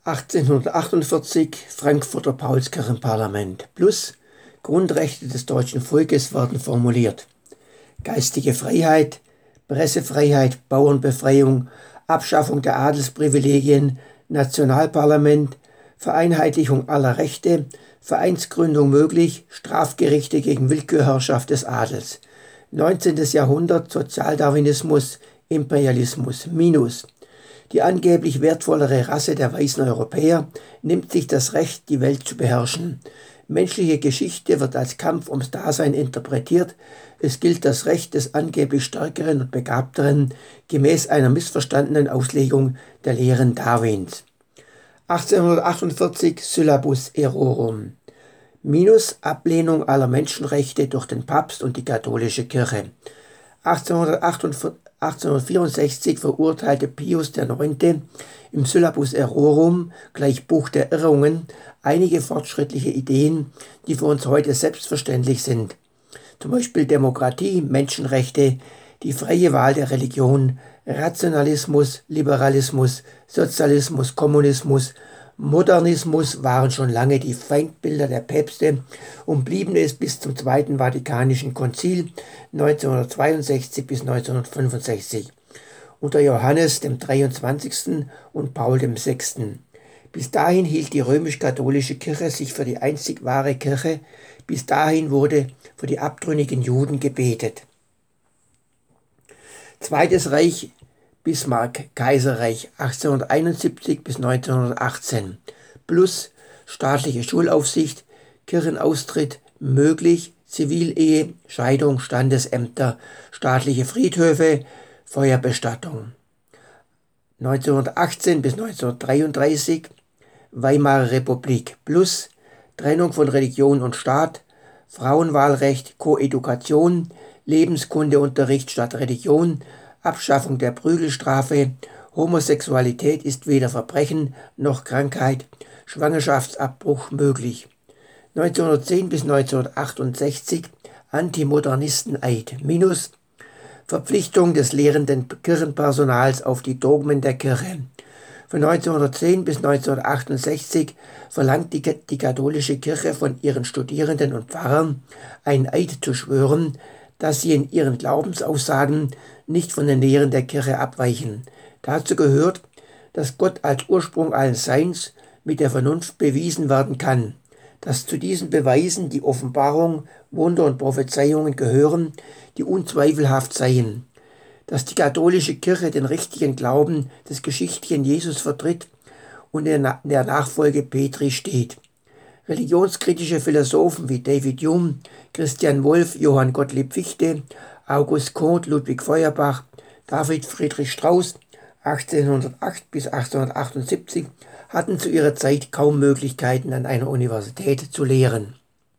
1848 Frankfurter Paulskirchenparlament plus Grundrechte des deutschen Volkes werden formuliert. Geistige Freiheit, Pressefreiheit, Bauernbefreiung, Abschaffung der Adelsprivilegien, Nationalparlament, Vereinheitlichung aller Rechte, Vereinsgründung möglich, Strafgerichte gegen Willkürherrschaft des Adels. 19. Jahrhundert Sozialdarwinismus, Imperialismus, minus. Die angeblich wertvollere Rasse der weißen Europäer nimmt sich das Recht, die Welt zu beherrschen. Menschliche Geschichte wird als Kampf ums Dasein interpretiert. Es gilt das Recht des angeblich Stärkeren und Begabteren gemäß einer missverstandenen Auslegung der Lehren Darwins. 1848 Syllabus Errorum. Minus Ablehnung aller Menschenrechte durch den Papst und die katholische Kirche. 1864 verurteilte Pius IX. Im Syllabus Errorum, gleich Buch der Irrungen, einige fortschrittliche Ideen, die für uns heute selbstverständlich sind. Zum Beispiel Demokratie, Menschenrechte, die freie Wahl der Religion, Rationalismus, Liberalismus, Sozialismus, Kommunismus, Modernismus waren schon lange die Feindbilder der Päpste und blieben es bis zum Zweiten Vatikanischen Konzil 1962 bis 1965 unter Johannes dem 23. und Paul dem 6. Bis dahin hielt die römisch-katholische Kirche sich für die einzig wahre Kirche. Bis dahin wurde für die abtrünnigen Juden gebetet. Zweites Reich, Bismarck, Kaiserreich 1871 bis 1918 plus staatliche Schulaufsicht, Kirchenaustritt möglich, Zivilehe, Scheidung, Standesämter, staatliche Friedhöfe, Feuerbestattung. 1918 bis 1933 Weimarer Republik plus Trennung von Religion und Staat, Frauenwahlrecht, Koedukation, Lebenskundeunterricht statt Religion, Abschaffung der Prügelstrafe, Homosexualität ist weder Verbrechen noch Krankheit, Schwangerschaftsabbruch möglich. 1910 bis 1968 Antimodernisten-Eid minus Verpflichtung des lehrenden Kirchenpersonals auf die Dogmen der Kirche. Von 1910 bis 1968 verlangt die katholische Kirche von ihren Studierenden und Pfarrern, einen Eid zu schwören, dass sie in ihren Glaubensaussagen nicht von den Lehren der Kirche abweichen. Dazu gehört, dass Gott als Ursprung allen Seins mit der Vernunft bewiesen werden kann, dass zu diesen Beweisen die Offenbarung, Wunder und Prophezeiungen gehören, die unzweifelhaft seien, dass die katholische Kirche den richtigen Glauben des geschichtlichen Jesus vertritt und in der Nachfolge Petri steht. Religionskritische Philosophen wie David Hume, Christian Wolff, Johann Gottlieb Fichte, August Comte, Ludwig Feuerbach, David Friedrich Strauss 1808 bis 1878 hatten zu ihrer Zeit kaum Möglichkeiten, an einer Universität zu lehren.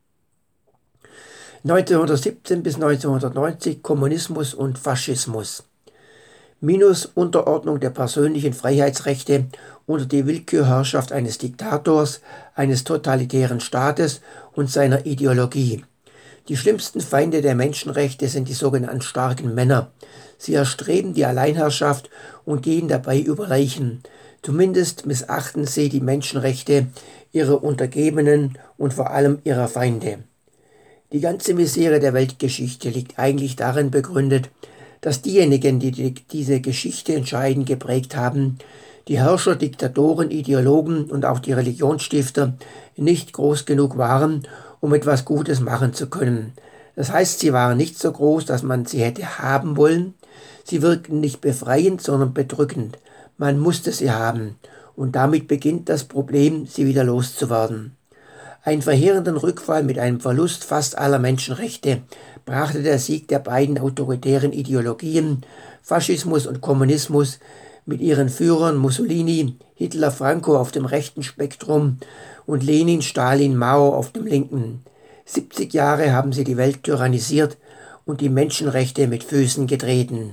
1917 bis 1990 Kommunismus und Faschismus. Minus Unterordnung der persönlichen Freiheitsrechte unter die Willkürherrschaft eines Diktators, eines totalitären Staates und seiner Ideologie. Die schlimmsten Feinde der Menschenrechte sind die sogenannten starken Männer. Sie erstreben die Alleinherrschaft und gehen dabei über Leichen. Zumindest missachten sie die Menschenrechte ihrer Untergebenen und vor allem ihrer Feinde. Die ganze Misere der Weltgeschichte liegt eigentlich darin begründet, dass diejenigen, die diese Geschichte entscheidend geprägt haben, die Herrscher, Diktatoren, Ideologen und auch die Religionsstifter, nicht groß genug waren, um etwas Gutes machen zu können. Das heißt, sie waren nicht so groß, dass man sie hätte haben wollen. Sie wirkten nicht befreiend, sondern bedrückend. Man musste sie haben. Und damit beginnt das Problem, sie wieder loszuwerden. Einen verheerenden Rückfall mit einem Verlust fast aller Menschenrechte brachte der Sieg der beiden autoritären Ideologien, Faschismus und Kommunismus, mit ihren Führern Mussolini, Hitler, Franco auf dem rechten Spektrum und Lenin, Stalin, Mao auf dem linken. 70 Jahre haben sie die Welt tyrannisiert und die Menschenrechte mit Füßen getreten.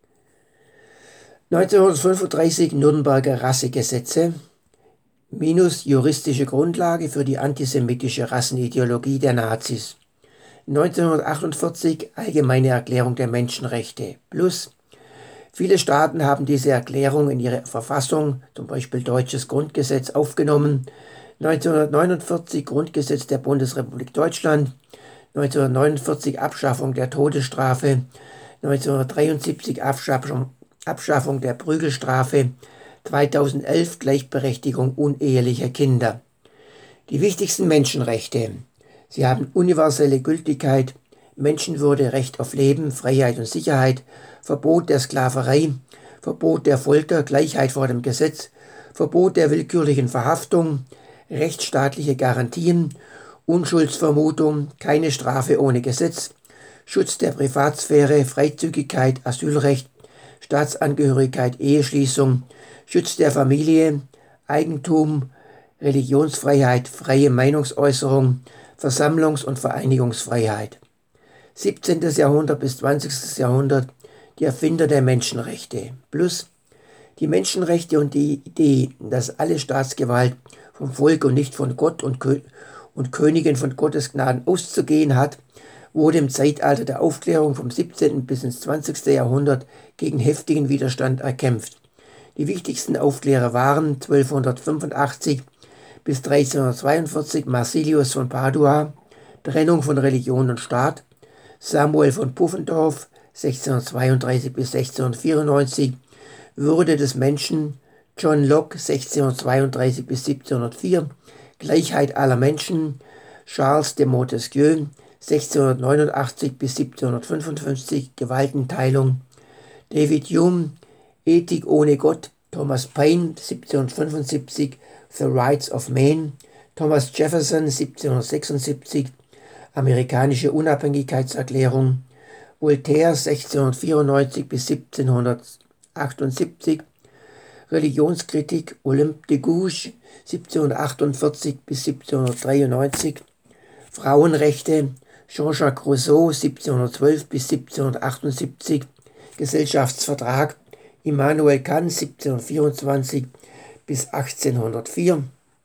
1935 Nürnberger Rassegesetze minus juristische Grundlage für die antisemitische Rassenideologie der Nazis. 1948 Allgemeine Erklärung der Menschenrechte plus Viele Staaten haben diese Erklärung in ihre Verfassung, zum Beispiel Deutsches Grundgesetz, aufgenommen. 1949 Grundgesetz der Bundesrepublik Deutschland, 1949 Abschaffung der Todesstrafe, 1973 Abschaffung der Prügelstrafe, 2011 Gleichberechtigung unehelicher Kinder. Die wichtigsten Menschenrechte. Sie haben universelle Gültigkeit, Menschenwürde, Recht auf Leben, Freiheit und Sicherheit, Verbot der Sklaverei, Verbot der Folter, Gleichheit vor dem Gesetz, Verbot der willkürlichen Verhaftung, rechtsstaatliche Garantien, Unschuldsvermutung, keine Strafe ohne Gesetz, Schutz der Privatsphäre, Freizügigkeit, Asylrecht, Staatsangehörigkeit, Eheschließung, Schutz der Familie, Eigentum, Religionsfreiheit, freie Meinungsäußerung, Versammlungs- und Vereinigungsfreiheit. 17. Jahrhundert bis 20. Jahrhundert die Erfinder der Menschenrechte. Plus die Menschenrechte und die Idee, dass alle Staatsgewalt vom Volk und nicht von Gott und Königen von Gottes Gnaden auszugehen hat, wurde im Zeitalter der Aufklärung vom 17. bis ins 20. Jahrhundert gegen heftigen Widerstand erkämpft. Die wichtigsten Aufklärer waren 1285 bis 1342 Marsilius von Padua, Trennung von Religion und Staat, Samuel von Pufendorf, 1632 bis 1694, Würde des Menschen, John Locke, 1632 bis 1704, Gleichheit aller Menschen, Charles de Montesquieu, 1689 bis 1755, Gewaltenteilung, David Hume, Ethik ohne Gott, Thomas Paine, 1775, The Rights of Man, Thomas Jefferson, 1776, Amerikanische Unabhängigkeitserklärung, Voltaire, 1694 bis 1778, Religionskritik, Olympe de Gouges, 1748 bis 1793, Frauenrechte, Jean-Jacques Rousseau, 1712 bis 1778, Gesellschaftsvertrag, Immanuel Kant, 1724 bis 1804,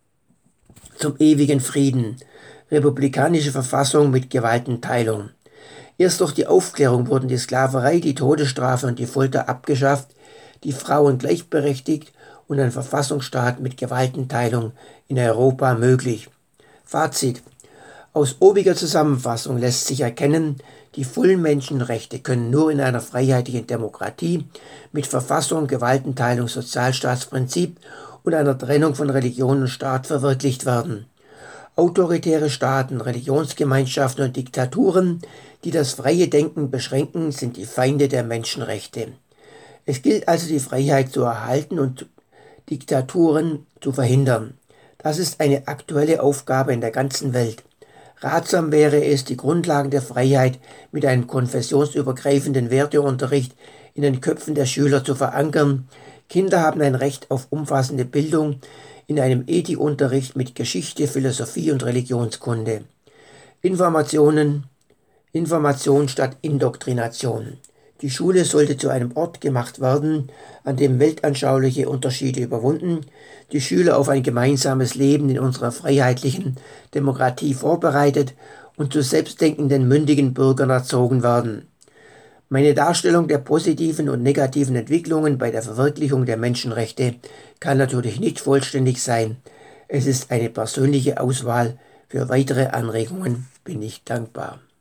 zum ewigen Frieden, republikanische Verfassung mit Gewaltenteilung. Erst durch die Aufklärung wurden die Sklaverei, die Todesstrafe und die Folter abgeschafft, die Frauen gleichberechtigt und ein Verfassungsstaat mit Gewaltenteilung in Europa möglich. Fazit: Aus obiger Zusammenfassung lässt sich erkennen, die vollen Menschenrechte können nur in einer freiheitlichen Demokratie mit Verfassung, Gewaltenteilung, Sozialstaatsprinzip und einer Trennung von Religion und Staat verwirklicht werden. Autoritäre Staaten, Religionsgemeinschaften und Diktaturen, die das freie Denken beschränken, sind die Feinde der Menschenrechte. Es gilt also, die Freiheit zu erhalten und Diktaturen zu verhindern. Das ist eine aktuelle Aufgabe in der ganzen Welt. Ratsam wäre es, die Grundlagen der Freiheit mit einem konfessionsübergreifenden Werteunterricht in den Köpfen der Schüler zu verankern. Kinder haben ein Recht auf umfassende Bildung in einem Ethikunterricht mit Geschichte, Philosophie und Religionskunde. Information statt Indoktrination. Die Schule sollte zu einem Ort gemacht werden, an dem weltanschauliche Unterschiede überwunden, die Schüler auf ein gemeinsames Leben in unserer freiheitlichen Demokratie vorbereitet und zu selbstdenkenden, mündigen Bürgern erzogen werden. Meine Darstellung der positiven und negativen Entwicklungen bei der Verwirklichung der Menschenrechte kann natürlich nicht vollständig sein. Es ist eine persönliche Auswahl. Für weitere Anregungen bin ich dankbar.